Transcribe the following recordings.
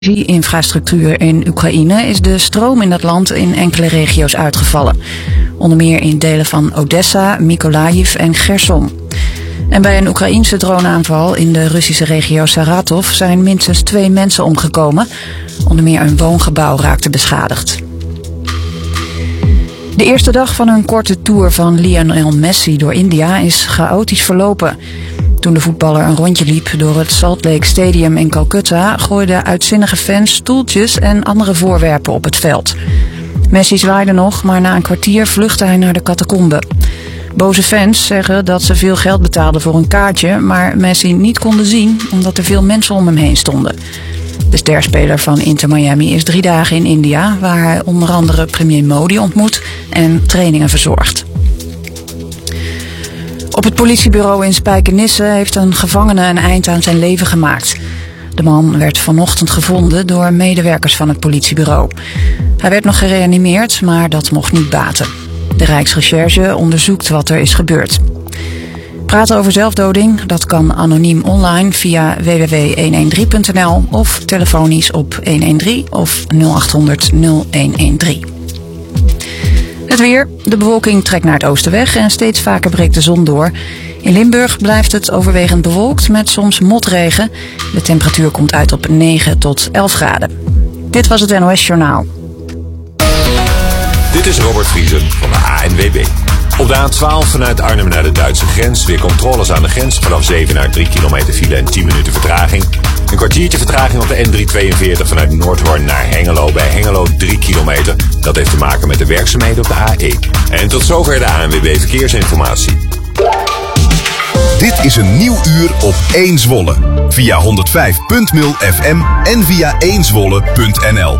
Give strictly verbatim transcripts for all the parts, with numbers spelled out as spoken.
Infrastructuur in Oekraïne is de stroom in dat land in enkele regio's uitgevallen. Onder meer in delen van Odessa, Mykolaiv en Gerson. En bij een Oekraïense droneaanval in de Russische regio Saratov zijn minstens twee mensen omgekomen. Onder meer een woongebouw raakte beschadigd. De eerste dag van een korte tour van Lionel Messi door India is chaotisch verlopen. Toen de voetballer een rondje liep door het Salt Lake Stadium in Calcutta, gooiden uitzinnige fans stoeltjes en andere voorwerpen op het veld. Messi zwaaide nog, maar na een kwartier vluchtte hij naar de catacombe. Boze fans zeggen dat ze veel geld betaalden voor een kaartje, maar Messi niet konden zien omdat er veel mensen om hem heen stonden. De sterspeler van Inter Miami is drie dagen in India, waar hij onder andere premier Modi ontmoet en trainingen verzorgt. Op het politiebureau in Spijkenisse heeft een gevangene een eind aan zijn leven gemaakt. De man werd vanochtend gevonden door medewerkers van het politiebureau. Hij werd nog gereanimeerd, maar dat mocht niet baten. De Rijksrecherche onderzoekt wat er is gebeurd. Praten over zelfdoding, dat kan anoniem online via w w w punt honderddertien punt n l of telefonisch op honderddertien of nul acht honderd nul honderddertien. Het weer. De bewolking trekt naar het oosten weg en steeds vaker breekt de zon door. In Limburg blijft het overwegend bewolkt met soms motregen. De temperatuur komt uit op negen tot elf graden. Dit was het N O S Journaal. Dit is Robert Vriesen van de A N W B. Op de A twaalf vanuit Arnhem naar de Duitse grens. Weer controles aan de grens. Vanaf zeven naar drie kilometer file en tien minuten vertraging. Een kwartiertje vertraging op de N driehonderdtweeënveertig vanuit Noordhoorn naar Hengelo. Bij Hengelo drie kilometer. Dat heeft te maken met de werkzaamheden op de A één. En tot zover de A N W B Verkeersinformatie. Dit is een nieuw uur op één Zwolle. Via honderdvijf punt nul F M en via één zwolle punt n l.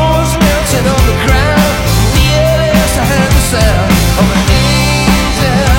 Of an angel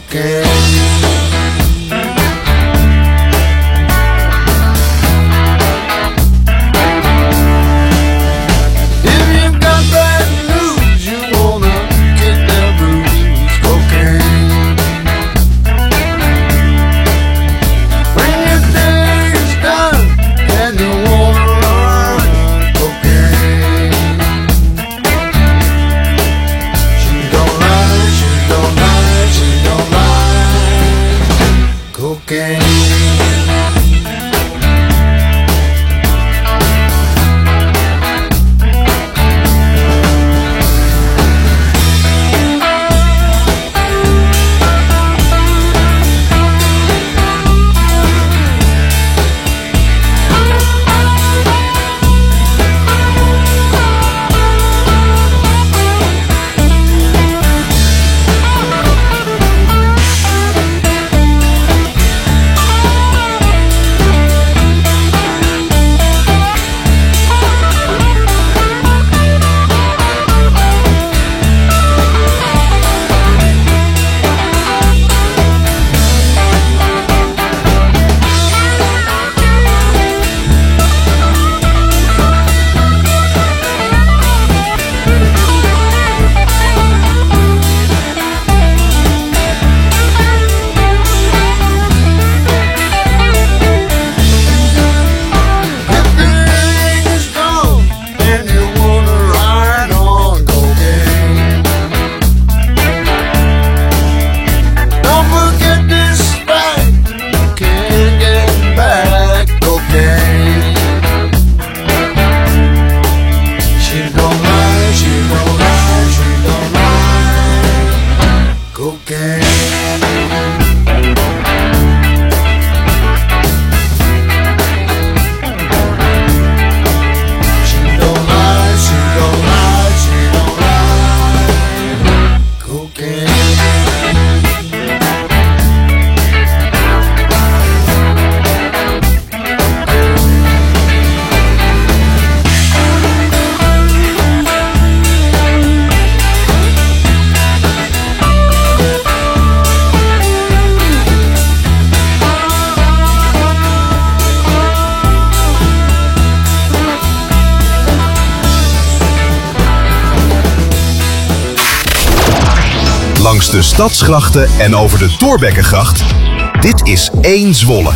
Langs de stadsgrachten en over de Thorbeckengracht. Dit is één Zwolle.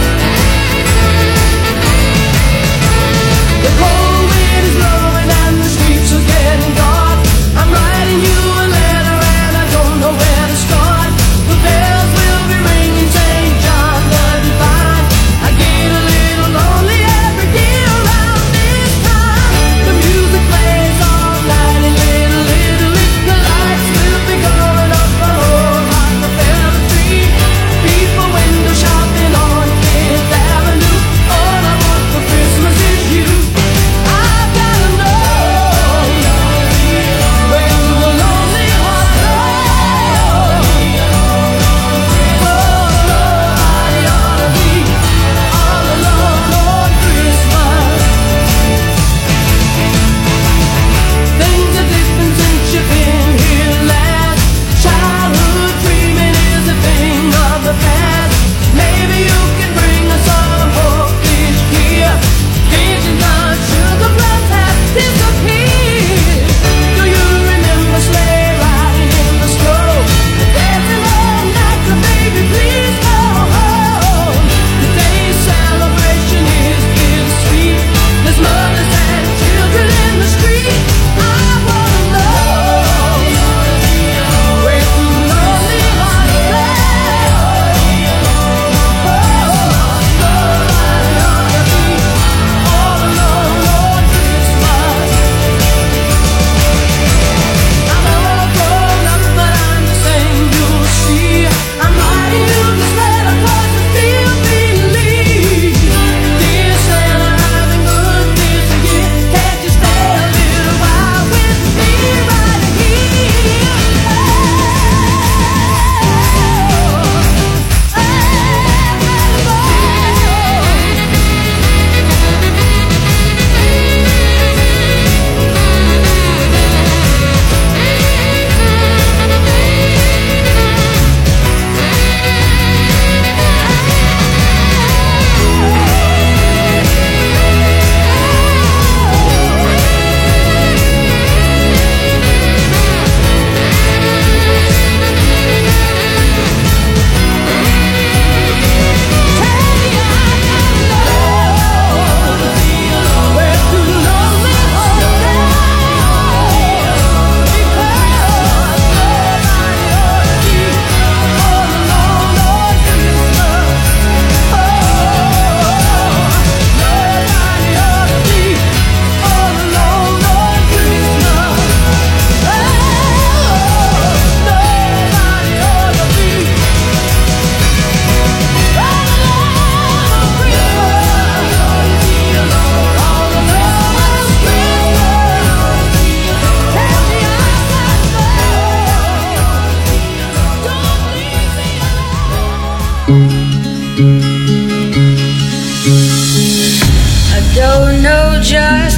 The cold wind is blowing and the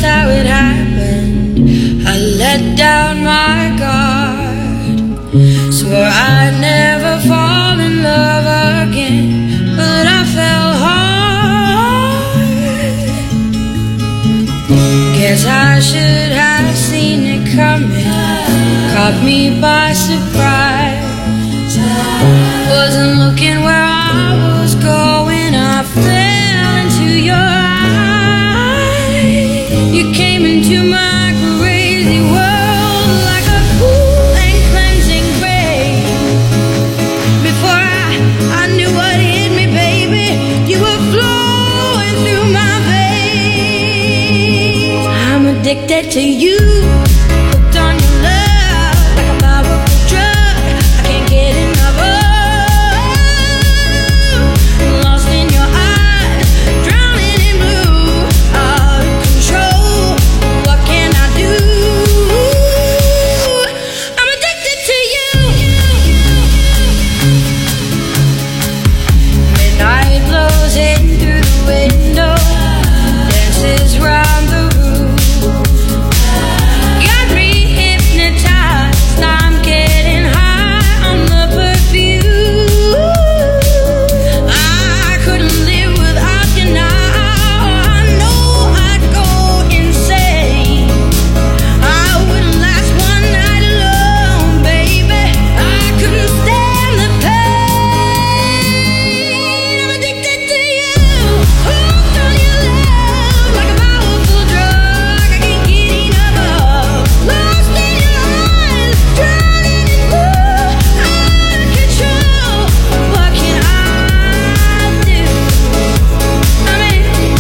how it happened. I let down my guard, swore I'd never fall in love again, but I fell hard. Guess I should have seen it coming, caught me by surprise. Wasn't looking where I was going, I fell into your eyes. You came into my crazy world like a cool and cleansing rain. Before I, I knew what hit me, baby, you were flowing through my veins. I'm addicted to you, hooked on your love like a powerful drug. I can't get enough of. Lost in your eyes, drowning in blue, out of control. What can I do? I'm addicted to you. Midnight blows in through the window, dances round the room. Got me hypnotized, I'm getting high on the perfume. I couldn't live without you now, I know I'd go insane. I wouldn't last one night alone, baby, I couldn't stand the pain. I'm addicted to you, hooked on your love like a powerful drug. I can't get enough of. Lost in your eyes, drowning in blue, out of control. What can I do? I'm in.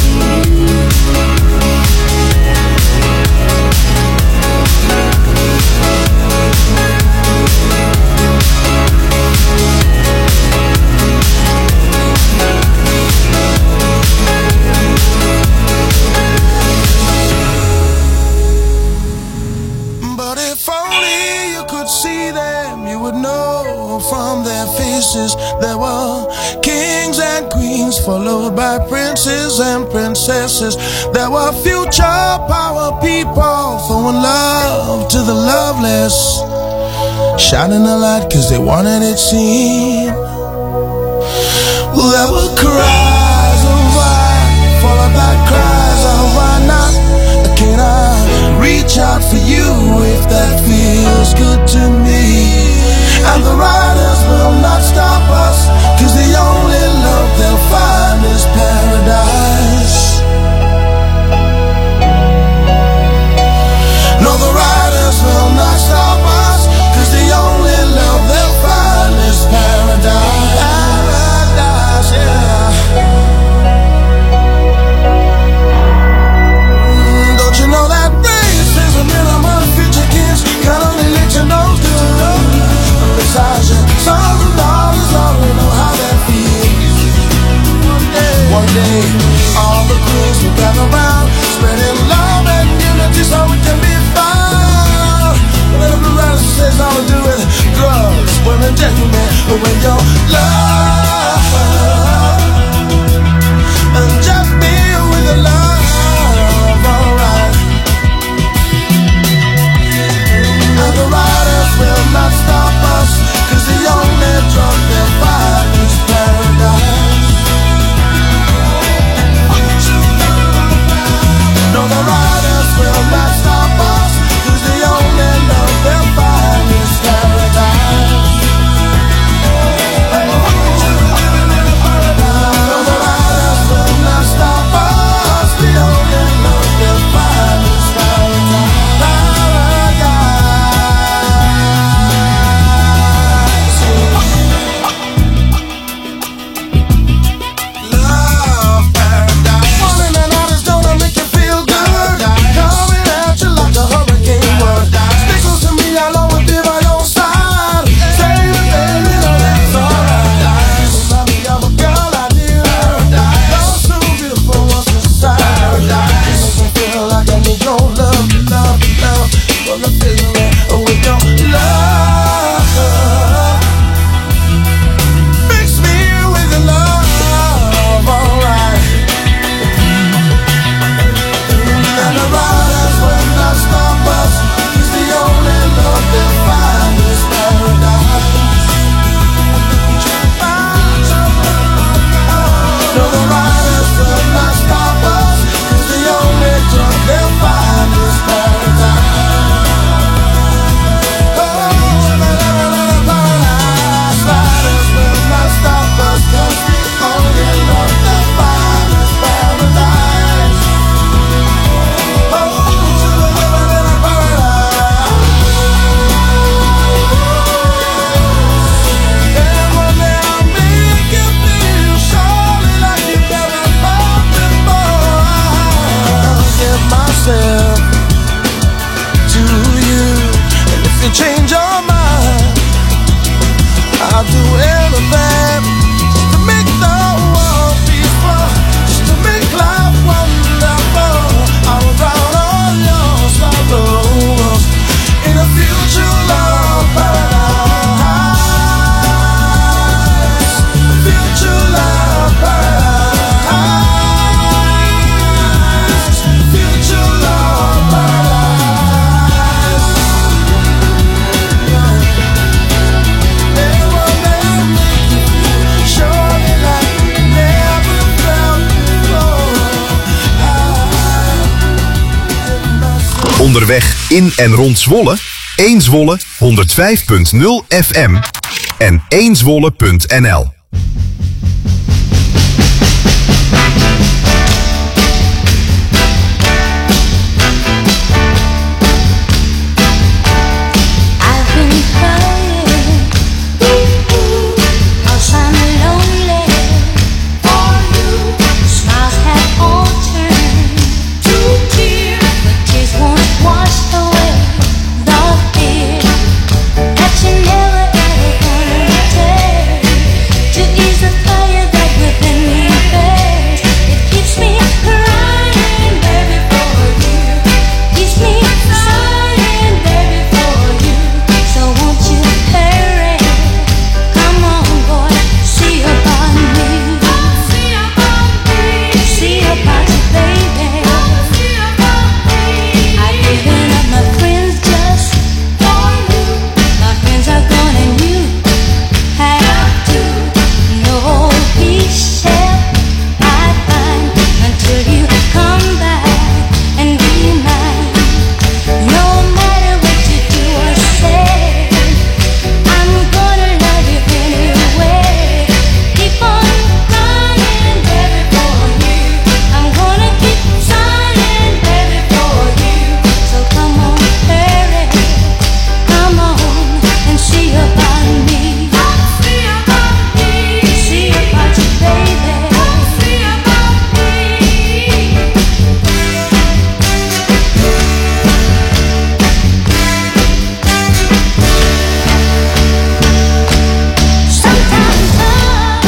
But if only you could see them, you would know from their faces there were kings and queens, followed by princes and princesses. There were future power people throwing love to the loveless, shining a light cause they wanted it seen. Well, there were cries of why, followed by cries of why not. Can I reach out for you if that feels good to me? And the riders will not stop us, cause the only love they'll find is paradise. No, the riders will not stop us, cause the only love they'll find is paradise. Paradise, yeah. Don't you know that race is a minimum future kids can only let you know good. Besides, you myself to you. And if you change your mind, I'll do anything just to make the world peaceful, just to make life wonderful. I'll drown all your sorrows in a future love paradise. Future love paradise. Future love paradise. They will never make you feel surely like you never felt before. Onderweg in en rond Zwolle, één Zwolle honderdvijf punt nul F M en één zwolle punt n l. I've been crying, 'cause I'm lonely for you. Smiles have all turned to tears, but tears won't wash away the fear that you never ever gonna take to ease the fire that within me burns. It keeps me crying, baby, for you. Keeps me sighing, baby, for you. So won't you hurry? Come on, boy, see about me. See about me. See about you, baby. See about me. I've given up my friends just for you. My friends are gone and you have to. No peace shall I find until you come back and be mine. No matter what you do or say, I'm gonna love you anyway. Keep on crying, baby, for you. I'm gonna keep sighing, baby, for you. So come on, hurry, come on and see about me. See about me. See about you, baby. See about me. Sometimes up,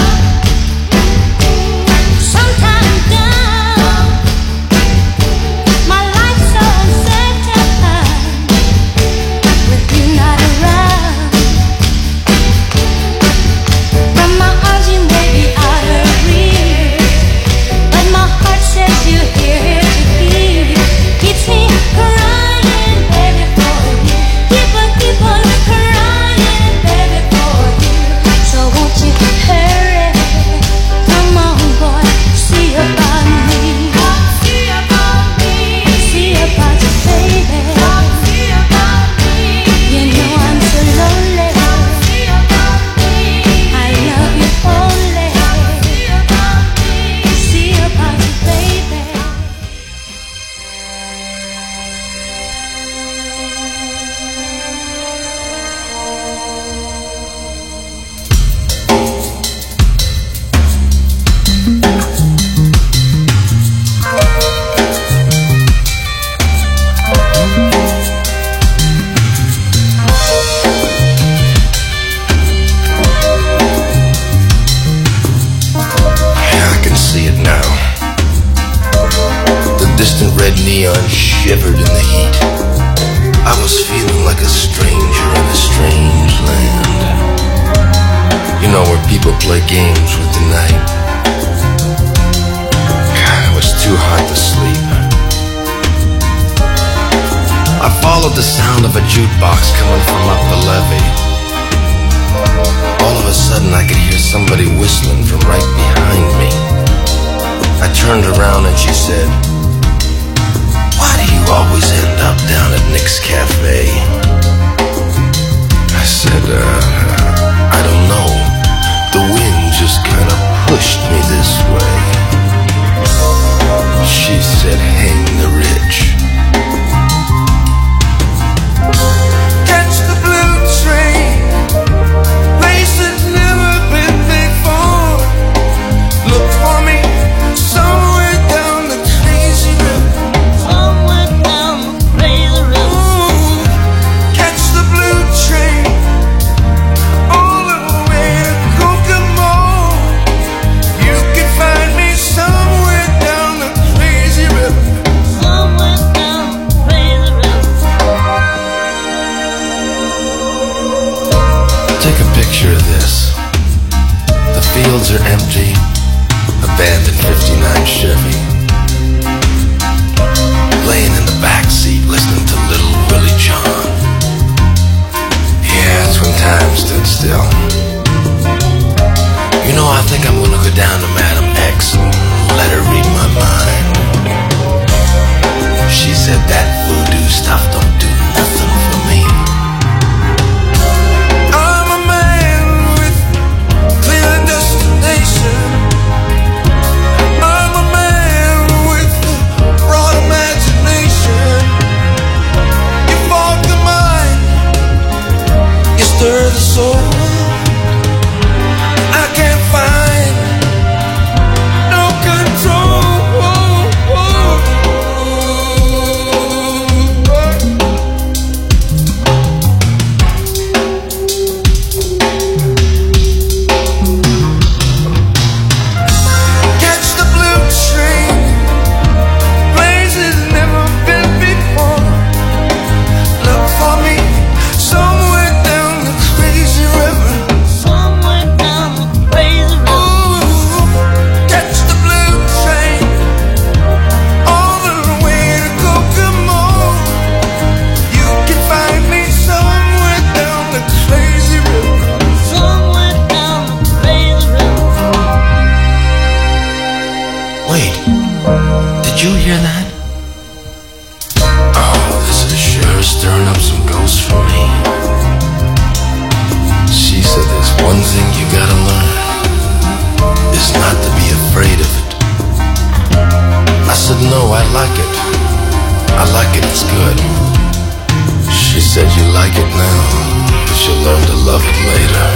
sometimes down. My life's so uncertain with you not around. From my arms you may be out of reach, but my heart says you're here to keep. Keeps me crying, baby, for you. Keep on, keep on crying, baby, for you. So won't you hurry? Come on, boy, see about me. See about me. See about you, baby. See about me. You know I'm so lonely. See about me. I love you only. See about me. See about you, baby. I can see it now. The distant red neon shivered in the heat. I was feeling like a stranger in a strange land. You know, where people play games with the night. God, it was too hot to sleep. I followed the sound of a jukebox coming from up the levee. All of a sudden I could hear somebody whistling from right behind me. I turned around and she said, "Why do you always end up down at Nick's Cafe?" I said, uh, I don't know. The wind just kind of pushed me this way. She said, "Hang the rich." Catch the blue train, places never been before. Look for me somewhere down the crazy river. Somewhere hear that? Oh, this is sure stirring up some ghosts for me. She said there's one thing you gotta learn, is not to be afraid of it. I said no, I like it. I like it, it's good. She said you like it now, but you'll learn to love it later.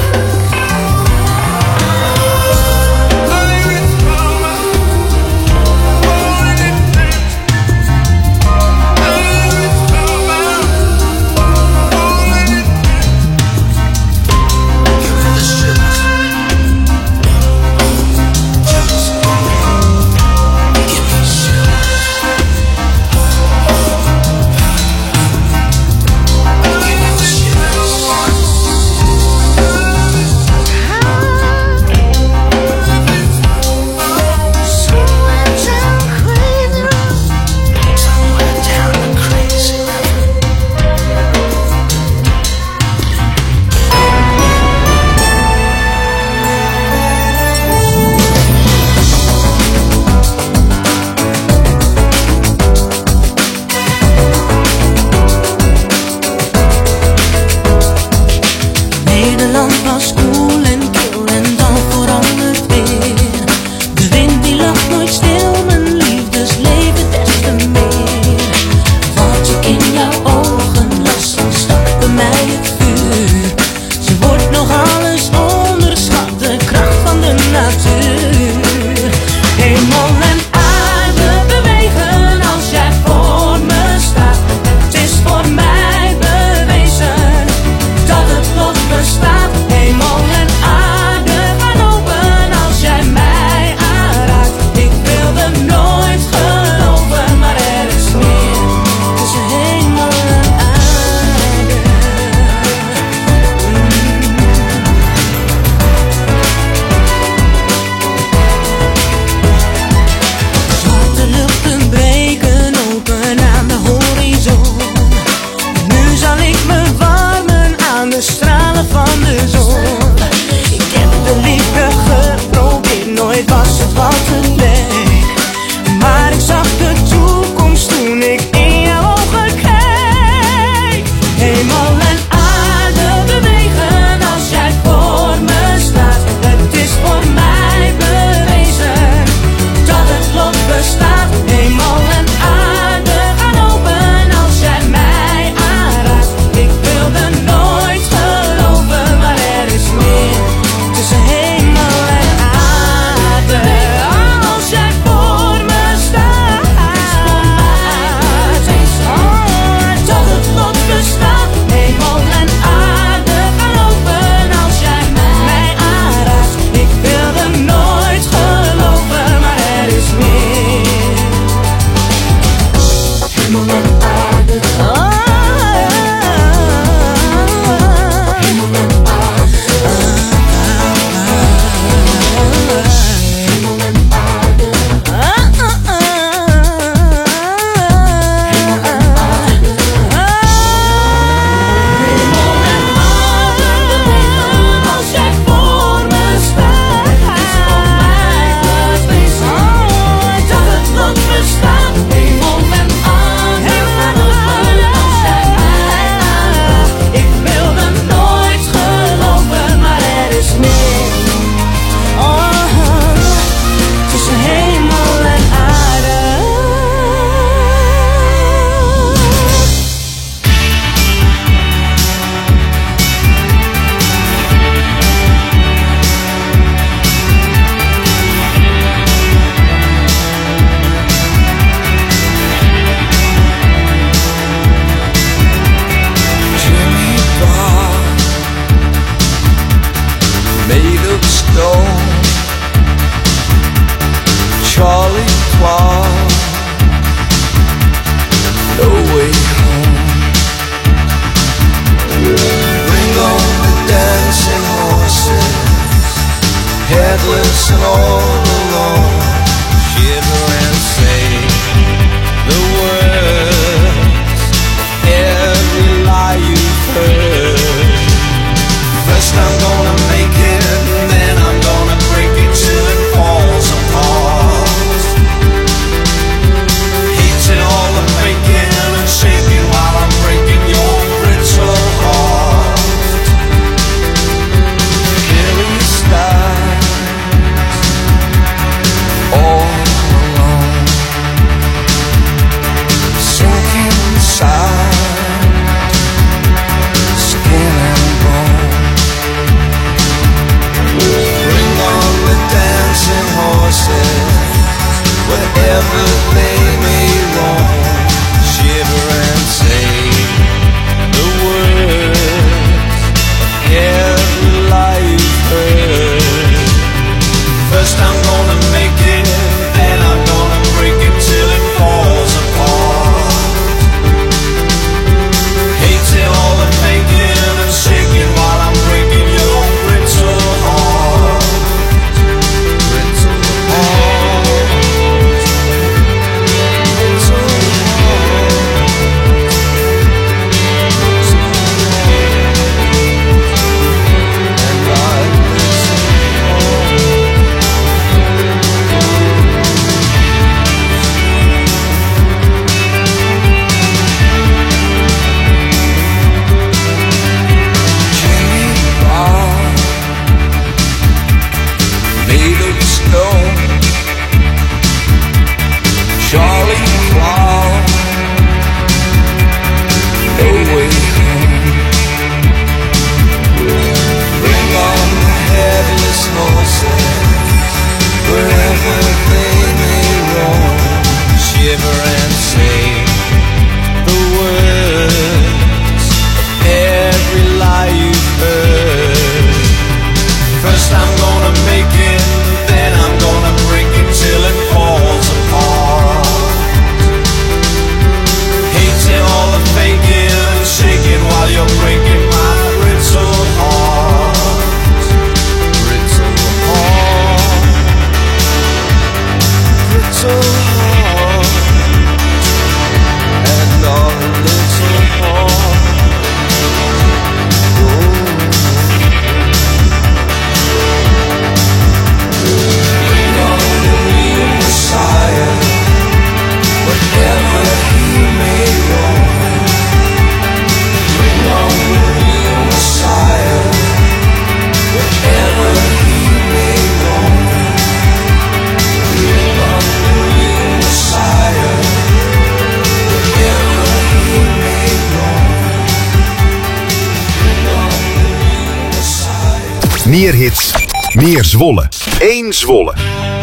Meer hits, meer Zwolle. Eén Zwolle.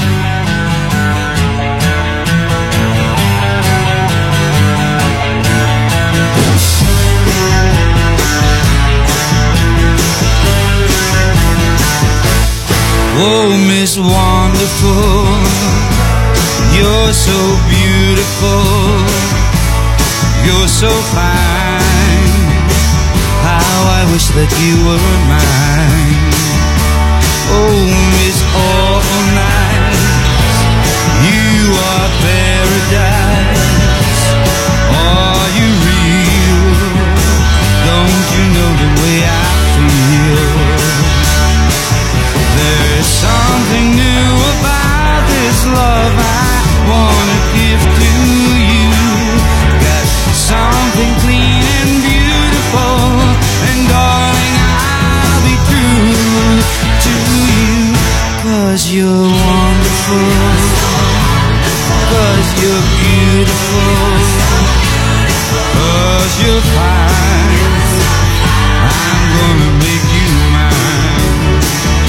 Oh, Miss Wonderful, you're so beautiful, you're so fine. How I wish that you were mine. Oh, Miss All Nice, you are paradise. Are you real? Don't you know the way I feel? There's something new about this love I wanna give to you. Got something clean and beautiful, and darling, I'll be true to you. Cause you're wonderful, cause you're beautiful, cause you're fine. I'm gonna make you mine.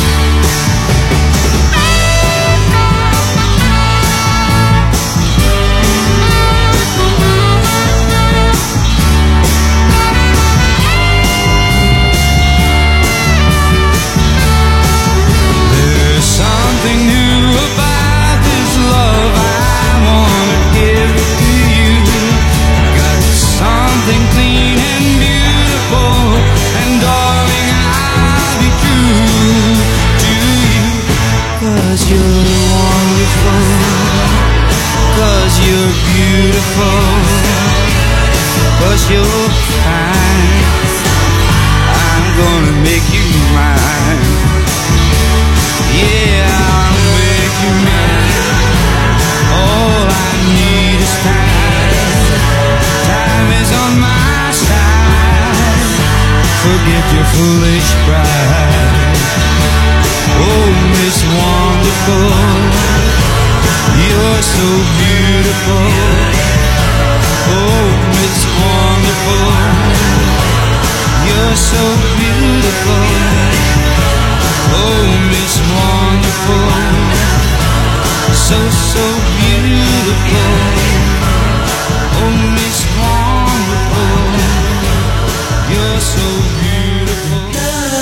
Something new about this love I wanna give to you. Got something clean and beautiful, and darling, I'll be true to you. Cause you're wonderful, cause you're beautiful, cause you're fine. I'm gonna make you mine. Yeah, I'll make you mine. All I need is time. Time is on my side. Forget your foolish pride. Oh, Miss Wonderful, you're so beautiful. Oh, Miss Wonderful, you're so beautiful. Oh, Miss Wonderful, so, so beautiful. Oh, Miss Wonderful, you're so beautiful.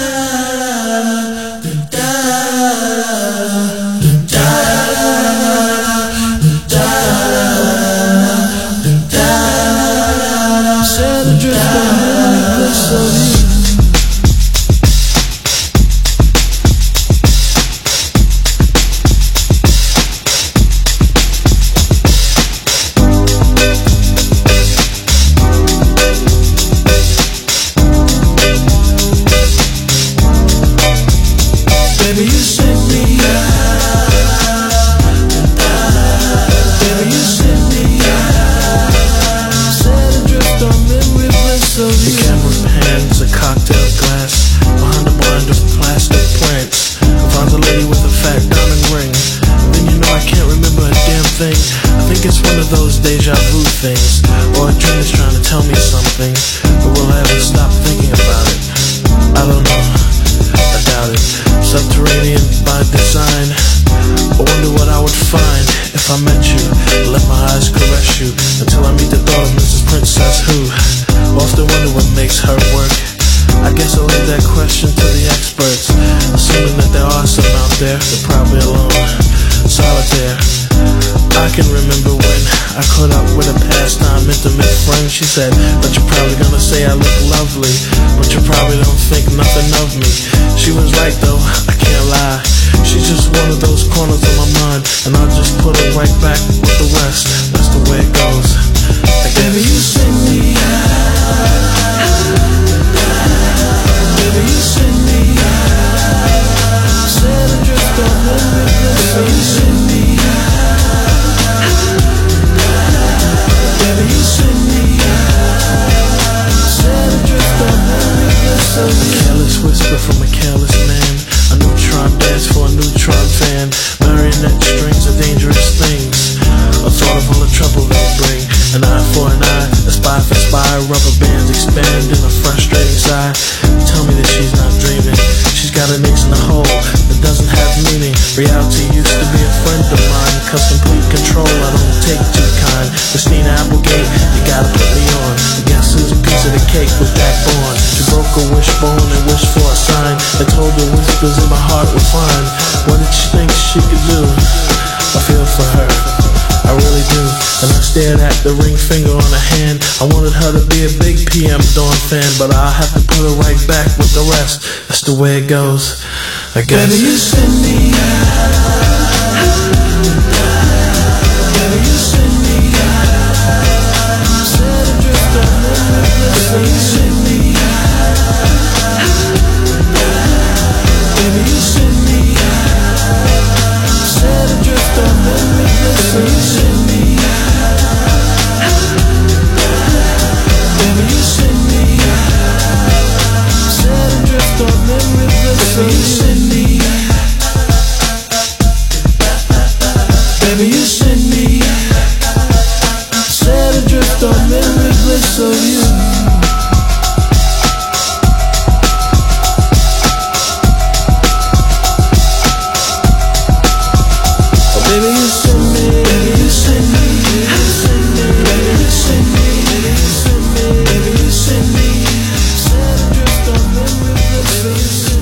Set adrift on the bliss of you. Things, or a dream is trying to tell me something, but will I ever stop thinking about it? I don't know, I doubt it. Subterranean by design, I wonder what I would find if I met you. Let my eyes caress you until I meet the thought of Missus Princess, who often wonder what makes her work. I guess I'll leave that question to the experts, assuming that there are some out there. They're probably alone, solitaire. I can remember when I caught up with a pastime intimate friend. She said, but you're probably gonna say I look lovely, but you probably don't think nothing of me. She was right though, I can't lie. She's just one of those corners of my mind, and I'll just put her right back with the rest. That's the way it goes, I guess. Baby, you send me out. Baby, you send me out. Set adrift on the river. Baby, you send me out. Baby, you send me out. Set adrift on the river. So a careless whisper from a careless man. A neutron dance for a neutron fan. Marionette strings are dangerous things. A thought of all the trouble they bring. An eye for an eye, a spy for spy. Rubber bands expand in a frustrating sigh. Tell me that she's not dreaming. She's got an ace in the hole that doesn't have meaning. Reality used to be a friend of mine, cause complete control I don't take too kind. Christina Applegate, you gotta put me on. Guess who's a piece of the cake with that born? She broke a wishbone and wished for a sign that told her whispers in my heart were fine. What did she think she could do? I feel for her, I really do. And I stared at the ring finger on her hand. I wanted her to be a big P M Dawn fan, but I'll have to put her right back with the rest. That's the way it goes, I guess. Baby, you send me out. Baby, you send me out. Set adrift on limitless. Baby, you send me out. Baby, you send me out. Set adrift on limitless. Baby, you send me out. Baby, you send me out. Set adrift on limitless. Baby, you send me out. Baby, you send me out. Set adrift on memory bliss of you. Baby, you send me, baby, you send me, you send me, baby, you send me, baby, you send me, baby, you send me. Set adrift on memory bliss of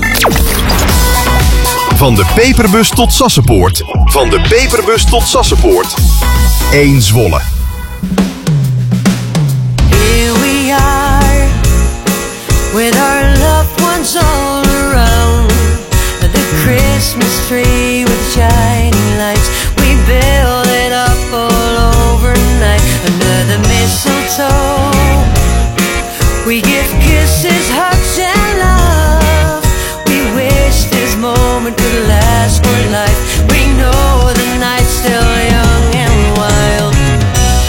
you. Van de Peperbus tot Sassenpoort. Van de Peperbus tot Sassenpoort. Eén Zwolle. Here we are, with our loved ones all around. The Christmas tree with shining lights, we build it up all overnight. Under the mistletoe, we give kisses, hugs and love. We wish this moment could last for life. We know the night's still young and wild.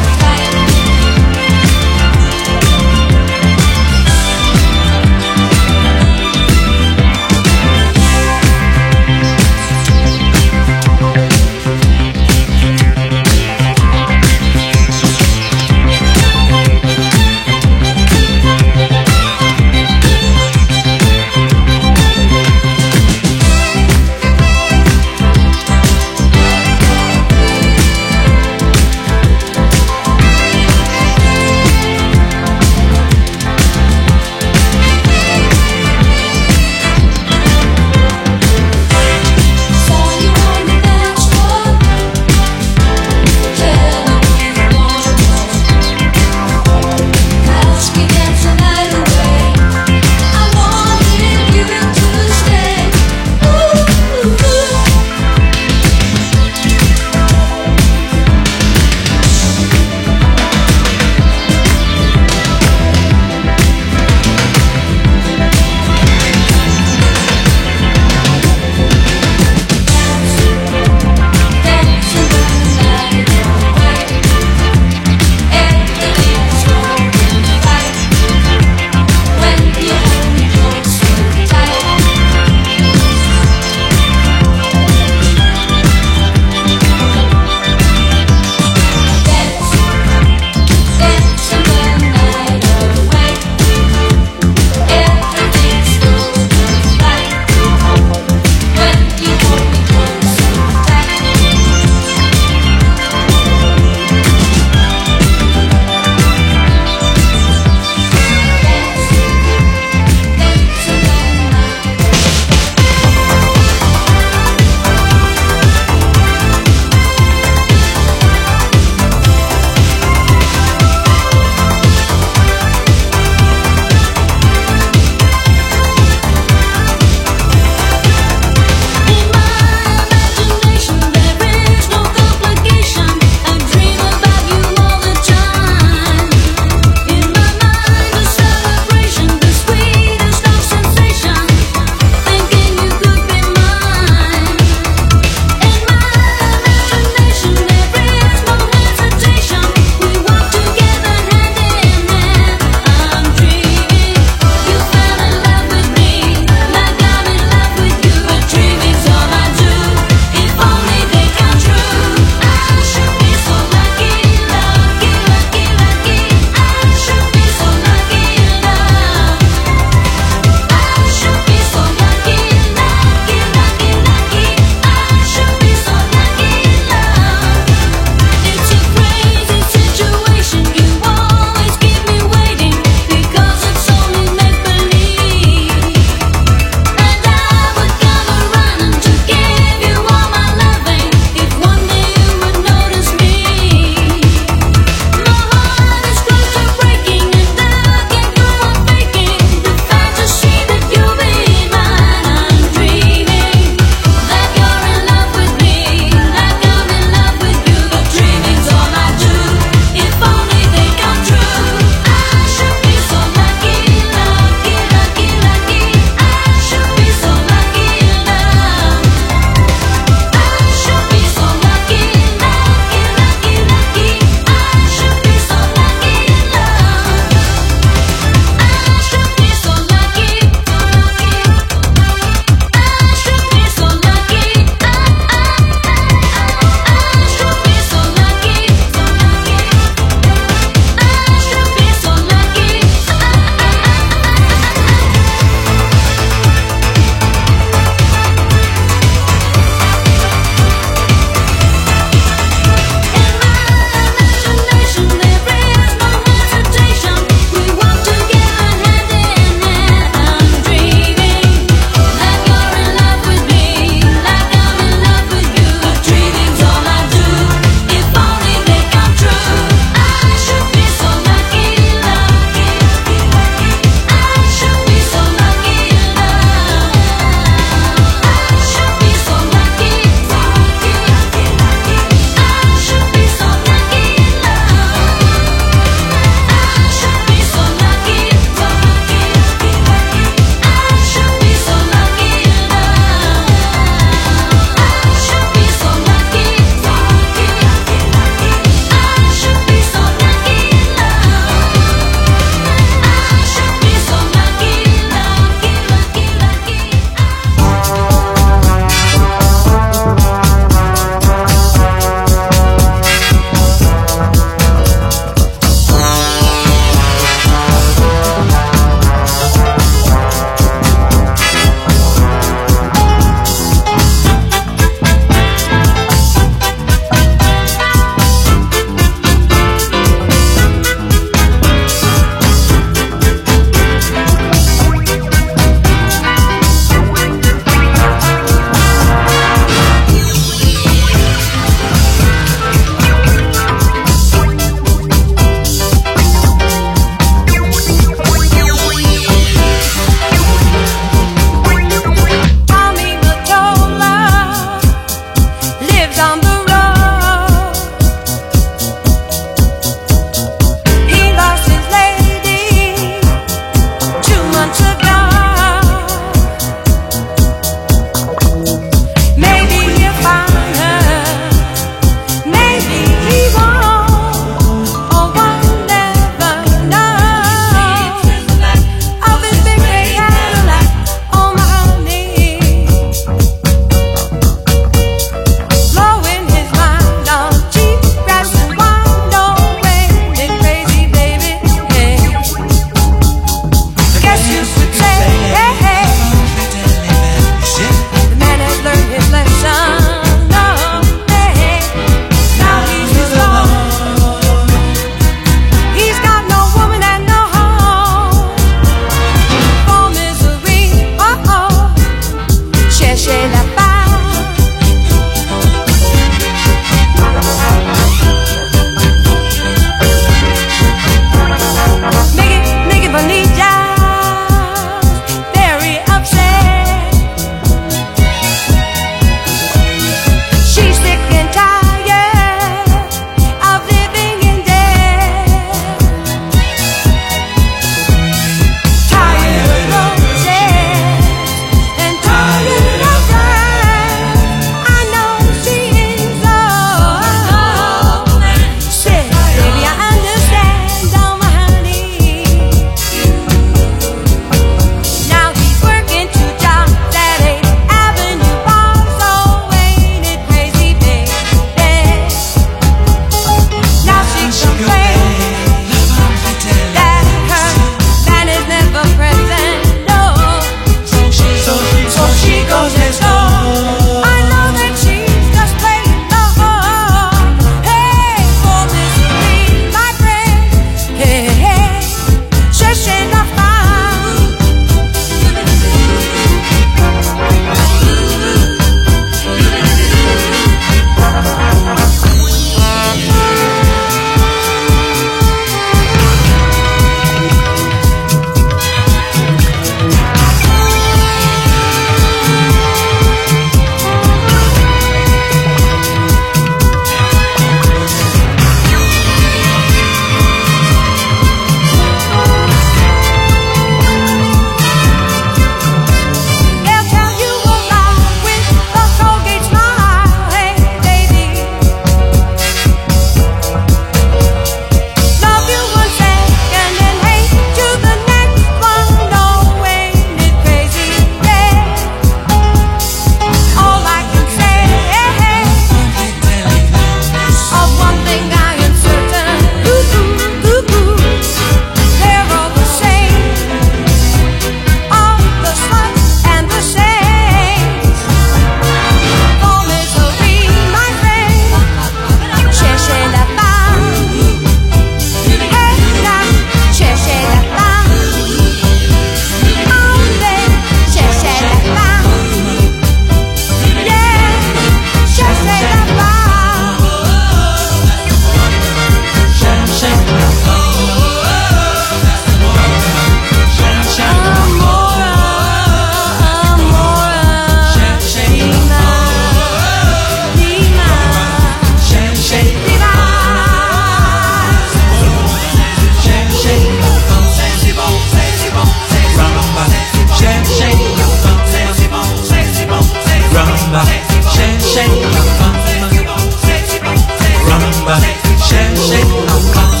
cherchez la femme.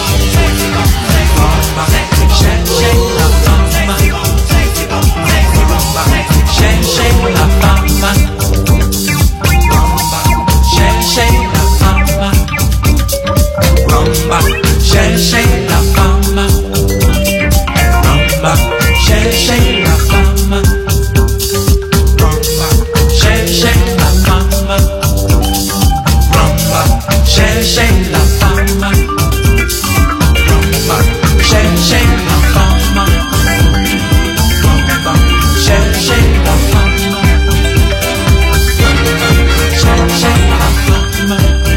Rumba, cherchez la femme. Rumba, cherchez la femme. Rumba, cherchez la femme. Rumba, cherchez la femme. Rumba, cherchez la femme. Rumba, cherchez la femme. Rumba, cherchez la femme. Rumba, cherchez la femme. Rumba, cherchez la femme. Rumba, cherchez la femme.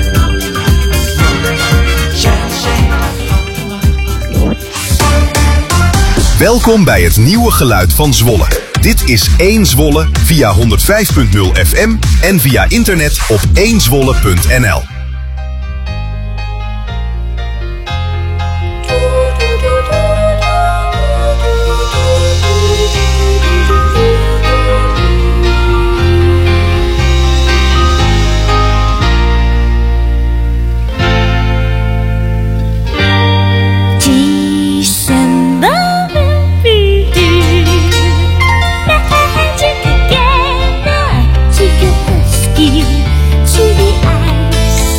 Welkom bij het nieuwe geluid van Zwolle. Dit is één Zwolle via honderdvijf punt nul F M en via internet op één zwolle punt n l. To the ice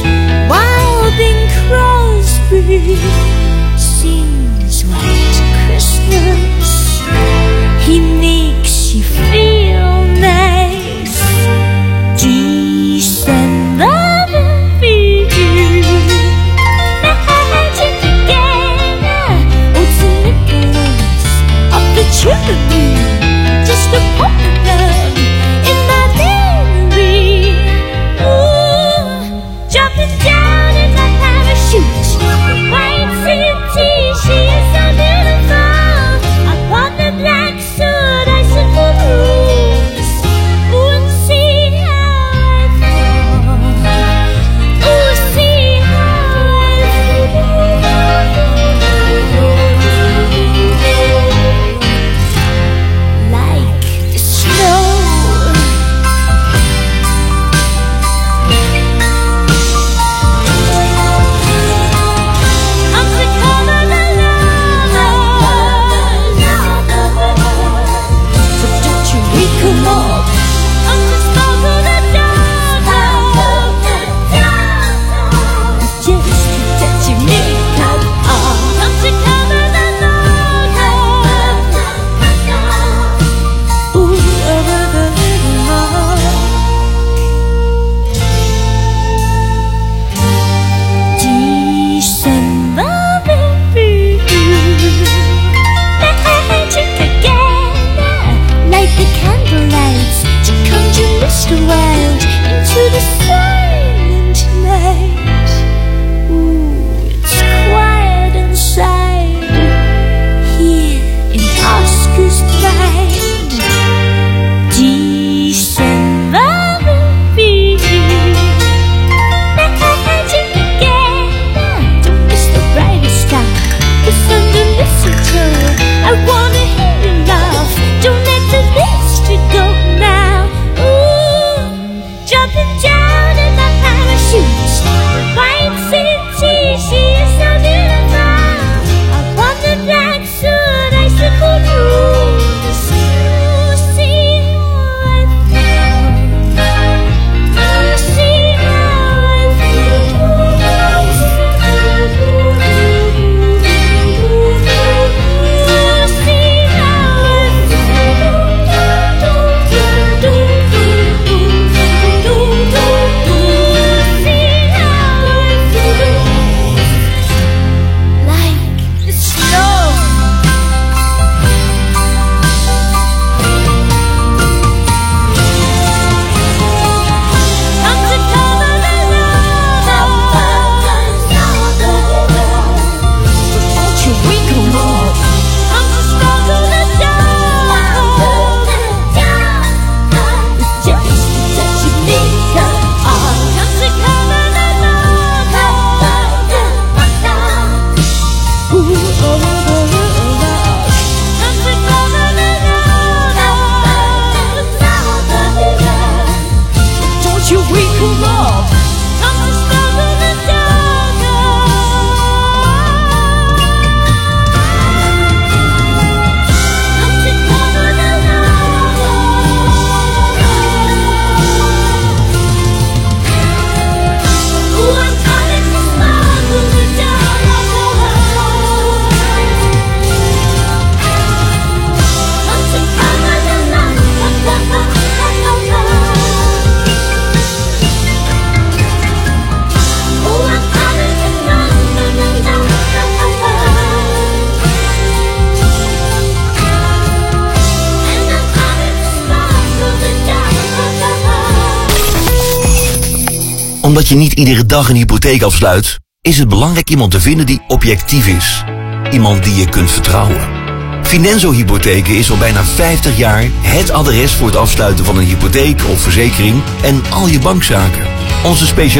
Omdat je niet iedere dag een hypotheek afsluit, is het belangrijk iemand te vinden die objectief is. Iemand die je kunt vertrouwen. Finanzo Hypotheken is al bijna vijftig jaar het adres voor het afsluiten van een hypotheek of verzekering en al je bankzaken. Onze specialisten